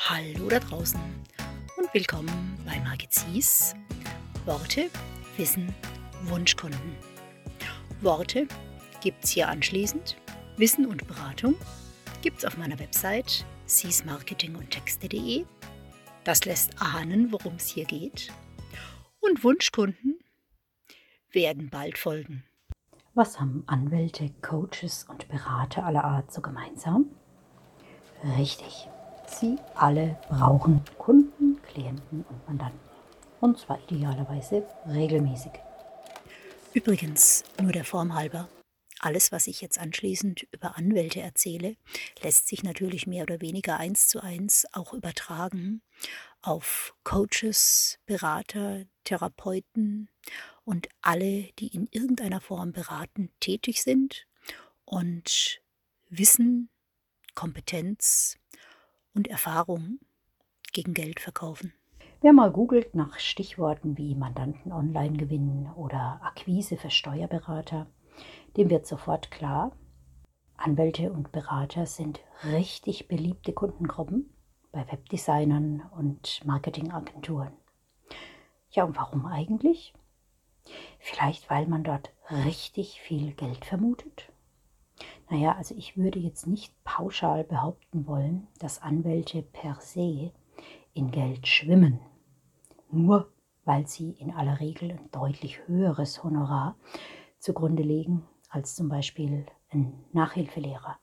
Hallo da draußen und willkommen bei Margit Zies. Worte, Wissen, Wunschkunden. Worte gibt's hier anschließend. Wissen und Beratung gibt's auf meiner Website ziesmarketingundtexte.de. Das lässt ahnen, worum es hier geht. Und Wunschkunden werden bald folgen. Was haben Anwälte, Coaches und Berater aller Art so gemeinsam? Richtig, sie alle brauchen Kunden, Klienten und Mandanten. Und zwar idealerweise regelmäßig. Übrigens, nur der Form halber, alles, was ich jetzt anschließend über Anwälte erzähle, lässt sich natürlich mehr oder weniger 1:1 auch übertragen auf Coaches, Berater, Therapeuten und alle, die in irgendeiner Form beratend tätig sind und Wissen, Kompetenz und Erfahrung gegen Geld verkaufen. Wer mal googelt nach Stichworten wie Mandanten online gewinnen oder Akquise für Steuerberater, dem wird sofort klar, Anwälte und Berater sind richtig beliebte Kundengruppen bei Webdesignern und Marketingagenturen. Ja, und warum eigentlich? Vielleicht, weil man dort richtig viel Geld vermutet? Naja, also ich würde jetzt nicht pauschal behaupten wollen, dass Anwälte per se in Geld schwimmen, nur weil sie in aller Regel ein deutlich höheres Honorar zugrunde legen als zum Beispiel ein Nachhilfelehrer.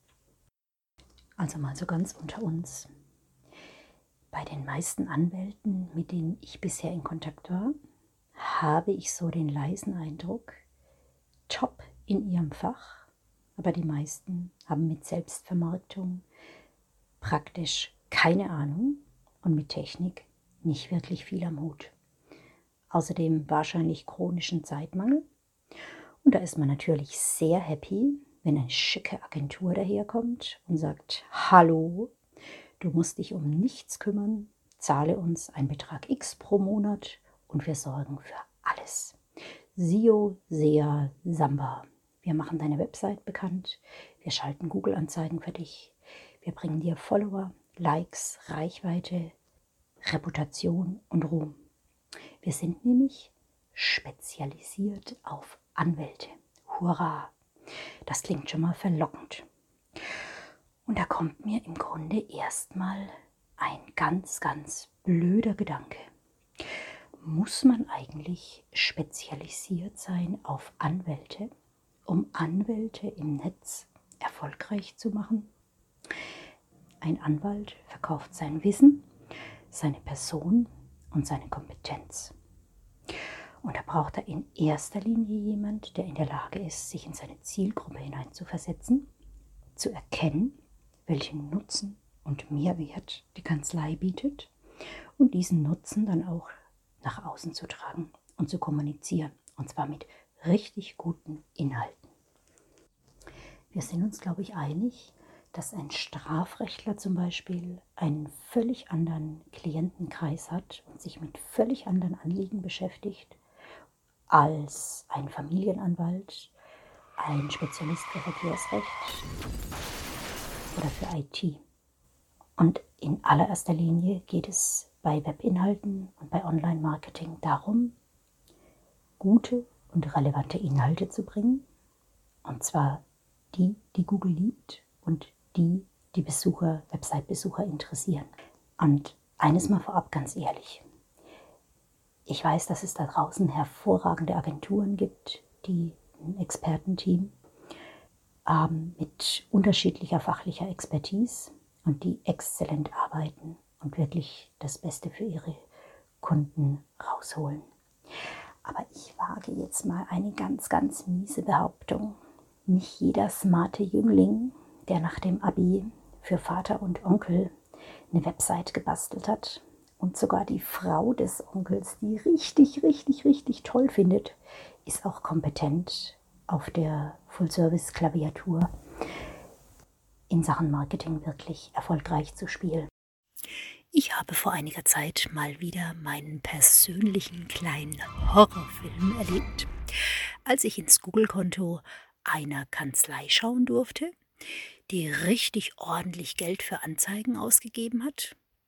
Also mal so ganz unter uns. Bei den meisten Anwälten, mit denen ich bisher in Kontakt war, habe ich so den leisen Eindruck, top in ihrem Fach, aber die meisten haben mit Selbstvermarktung praktisch keine Ahnung und mit Technik nicht wirklich viel am Hut. Außerdem wahrscheinlich chronischen Zeitmangel. Und da ist man natürlich sehr happy, wenn eine schicke Agentur daherkommt und sagt, hallo, du musst dich um nichts kümmern, zahle uns einen Betrag X pro Monat und wir sorgen für alles. SEO, SEA, Samba. Wir machen deine Website bekannt, wir schalten Google-Anzeigen für dich, wir bringen dir Follower, Likes, Reichweite, Reputation und Ruhm. Wir sind nämlich spezialisiert auf Anwälte. Hurra! Das klingt schon mal verlockend. Und da kommt mir im Grunde erstmal ein ganz, ganz blöder Gedanke. Muss man eigentlich spezialisiert sein auf Anwälte, um Anwälte im Netz erfolgreich zu machen? Ein Anwalt verkauft sein Wissen, seine Person und seine Kompetenz. Und da braucht er in erster Linie jemand, der in der Lage ist, sich in seine Zielgruppe hineinzuversetzen, zu erkennen, welchen Nutzen und Mehrwert die Kanzlei bietet und diesen Nutzen dann auch nach außen zu tragen und zu kommunizieren. Und zwar mit richtig guten Inhalten. Wir sind uns, glaube ich, einig, dass ein Strafrechtler zum Beispiel einen völlig anderen Klientenkreis hat und sich mit völlig anderen Anliegen beschäftigt als ein Familienanwalt, ein Spezialist für Verkehrsrecht oder für IT. Und in allererster Linie geht es bei Webinhalten und bei Online-Marketing darum, gute und relevante Inhalte zu bringen. Und zwar die, die Google liebt und die, die Besucher, Website-Besucher interessieren. Und eines mal vorab ganz ehrlich. Ich weiß, dass es da draußen hervorragende Agenturen gibt, die ein Expertenteam haben mit unterschiedlicher fachlicher Expertise und die exzellent arbeiten und wirklich das Beste für ihre Kunden rausholen. Aber ich wage jetzt mal eine ganz, ganz miese Behauptung. Nicht jeder smarte Jüngling, der nach dem Abi für Vater und Onkel eine Website gebastelt hat und sogar die Frau des Onkels, die richtig, richtig, richtig toll findet, ist auch kompetent auf der Full-Service-Klaviatur in Sachen Marketing wirklich erfolgreich zu spielen. Ich habe vor einiger Zeit mal wieder meinen persönlichen kleinen Horrorfilm erlebt, als ich ins Google-Konto einer Kanzlei schauen durfte, die richtig ordentlich Geld für Anzeigen ausgegeben hat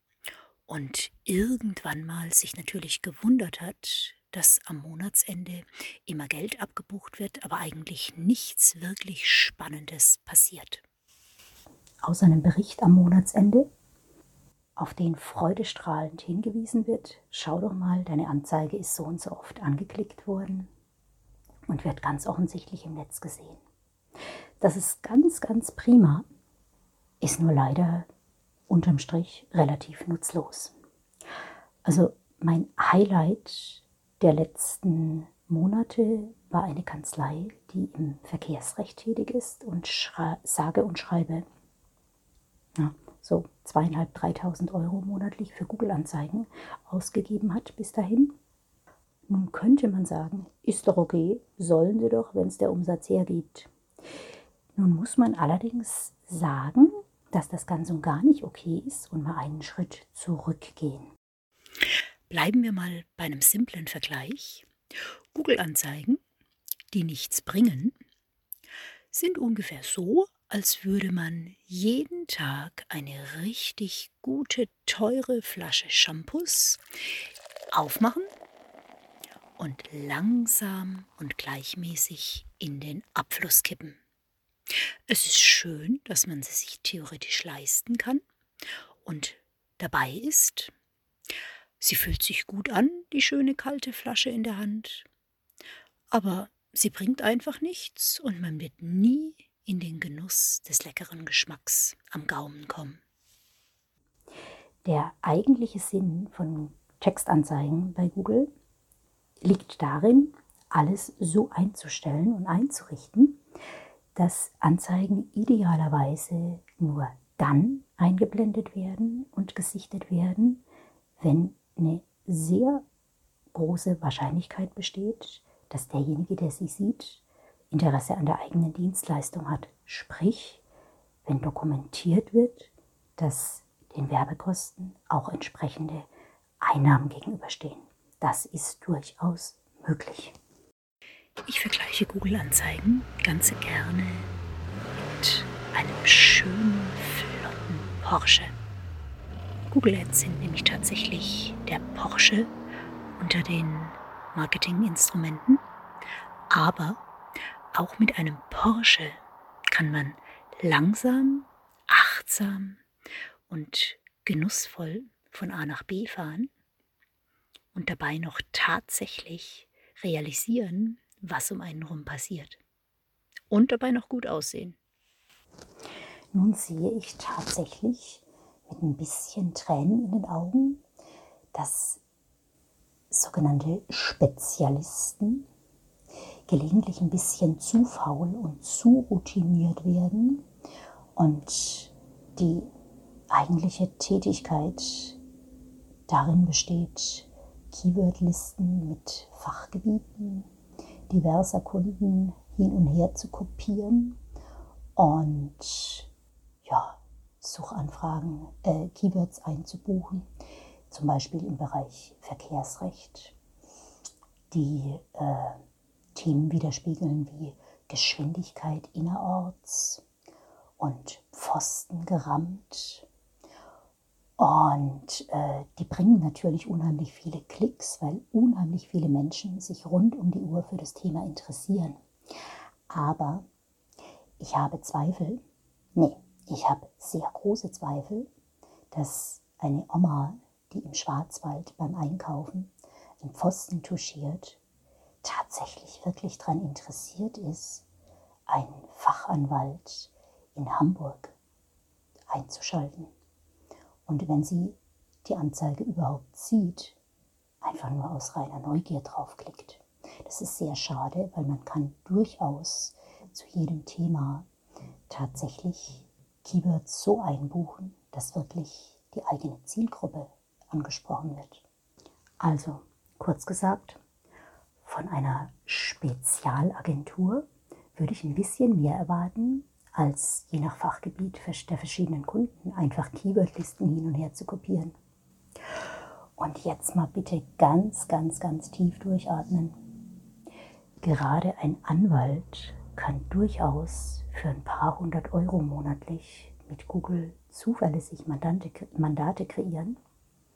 und irgendwann mal sich natürlich gewundert hat, dass am Monatsende immer Geld abgebucht wird, aber eigentlich nichts wirklich Spannendes passiert. Aus einem Bericht am Monatsende, auf den freudestrahlend hingewiesen wird: Schau doch mal, deine Anzeige ist so und so oft angeklickt worden und wird ganz offensichtlich im Netz gesehen. Das ist ganz, ganz prima, ist nur leider unterm Strich relativ nutzlos. Also mein Highlight der letzten Monate war eine Kanzlei, die im Verkehrsrecht tätig ist und sage und schreibe so 2.500, 3.000 Euro monatlich für Google-Anzeigen ausgegeben hat bis dahin. Nun könnte man sagen, ist doch okay, sollen sie doch, wenn es der Umsatz hergibt. Nun muss man allerdings sagen, dass das ganz und gar nicht okay ist und mal einen Schritt zurückgehen. Bleiben wir mal bei einem simplen Vergleich. Google-Anzeigen, die nichts bringen, sind ungefähr so, als würde man jeden Tag eine richtig gute, teure Flasche Shampoos aufmachen und langsam und gleichmäßig in den Abfluss kippen. Es ist schön, dass man sie sich theoretisch leisten kann und dabei ist. Sie fühlt sich gut an, die schöne kalte Flasche in der Hand, aber sie bringt einfach nichts und man wird nie in den Genuss des leckeren Geschmacks am Gaumen kommen. Der eigentliche Sinn von Textanzeigen bei Google liegt darin, alles so einzustellen und einzurichten, dass Anzeigen idealerweise nur dann eingeblendet werden und gesichtet werden, wenn eine sehr große Wahrscheinlichkeit besteht, dass derjenige, der sie sieht, Interesse an der eigenen Dienstleistung hat. Sprich, wenn dokumentiert wird, dass den Werbekosten auch entsprechende Einnahmen gegenüberstehen. Das ist durchaus möglich. Ich vergleiche Google-Anzeigen ganz gerne mit einem schönen, flotten Porsche. Google Ads sind nämlich tatsächlich der Porsche unter den Marketinginstrumenten, aber auch mit einem Porsche kann man langsam, achtsam und genussvoll von A nach B fahren und dabei noch tatsächlich realisieren, was um einen rum passiert. Und dabei noch gut aussehen. Nun sehe ich tatsächlich mit ein bisschen Tränen in den Augen, dass sogenannte Spezialisten gelegentlich ein bisschen zu faul und zu routiniert werden und die eigentliche Tätigkeit darin besteht, Keywordlisten mit Fachgebieten diverser Kunden hin und her zu kopieren und Suchanfragen, Keywords einzubuchen, zum Beispiel im Bereich Verkehrsrecht, die Themen widerspiegeln wie Geschwindigkeit innerorts und Pfosten gerammt. Und die bringen natürlich unheimlich viele Klicks, weil unheimlich viele Menschen sich rund um die Uhr für das Thema interessieren. Aber ich habe ich habe sehr große Zweifel, dass eine Oma, die im Schwarzwald beim Einkaufen einen Pfosten touchiert, tatsächlich wirklich daran interessiert ist, einen Fachanwalt in Hamburg einzuschalten. Und wenn sie die Anzeige überhaupt sieht, einfach nur aus reiner Neugier draufklickt. Das ist sehr schade, weil man kann durchaus zu jedem Thema tatsächlich Keywords so einbuchen, dass wirklich die eigene Zielgruppe angesprochen wird. Also, kurz gesagt, von einer Spezialagentur würde ich ein bisschen mehr erwarten, als je nach Fachgebiet der verschiedenen Kunden einfach Keywordlisten hin und her zu kopieren. Und jetzt mal bitte ganz, ganz, ganz tief durchatmen. Gerade ein Anwalt kann durchaus für ein paar hundert Euro monatlich mit Google zuverlässig Mandate kreieren.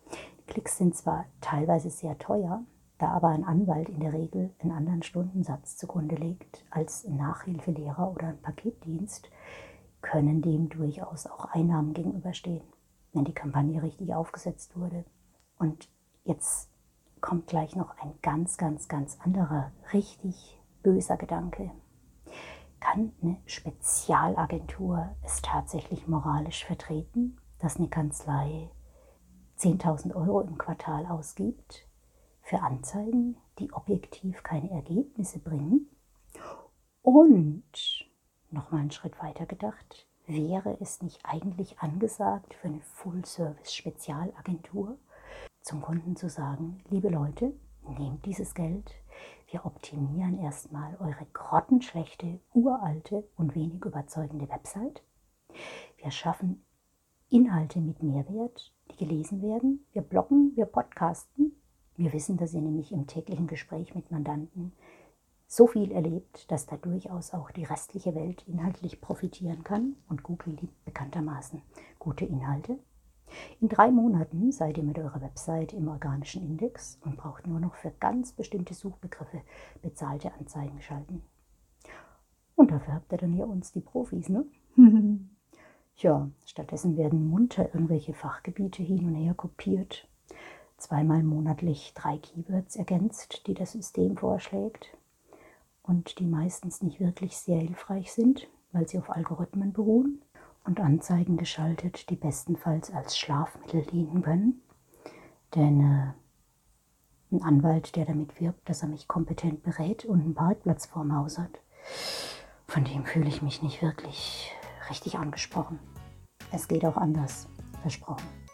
Klicks sind zwar teilweise sehr teuer, da aber ein Anwalt in der Regel einen anderen Stundensatz zugrunde legt als ein Nachhilfelehrer oder ein Paketdienst, können dem durchaus auch Einnahmen gegenüberstehen, wenn die Kampagne richtig aufgesetzt wurde. Und jetzt kommt gleich noch ein ganz, ganz, ganz anderer, richtig böser Gedanke. Kann eine Spezialagentur es tatsächlich moralisch vertreten, dass eine Kanzlei 10.000 € im Quartal ausgibt für Anzeigen, die objektiv keine Ergebnisse bringen? Und nochmal einen Schritt weiter gedacht, wäre es nicht eigentlich angesagt für eine Full-Service-Spezialagentur, zum Kunden zu sagen, liebe Leute, nehmt dieses Geld, wir optimieren erstmal eure grottenschlechte, uralte und wenig überzeugende Website. Wir schaffen Inhalte mit Mehrwert, die gelesen werden. Wir bloggen, wir podcasten. Wir wissen, dass ihr nämlich im täglichen Gespräch mit Mandanten so viel erlebt, dass da durchaus auch die restliche Welt inhaltlich profitieren kann. Und Google liebt bekanntermaßen gute Inhalte. In 3 Monaten seid ihr mit eurer Website im organischen Index und braucht nur noch für ganz bestimmte Suchbegriffe bezahlte Anzeigen schalten. Und dafür habt ihr dann hier uns, die Profis, ne? Ja, stattdessen werden munter irgendwelche Fachgebiete hin und her kopiert, 2-mal monatlich 3 Keywords ergänzt, die das System vorschlägt und die meistens nicht wirklich sehr hilfreich sind, weil sie auf Algorithmen beruhen, und Anzeigen geschaltet, die bestenfalls als Schlafmittel dienen können. Denn ein Anwalt, der damit wirbt, dass er mich kompetent berät und einen Parkplatz vorm Haus hat, von dem fühle ich mich nicht wirklich richtig angesprochen. Es geht auch anders, versprochen.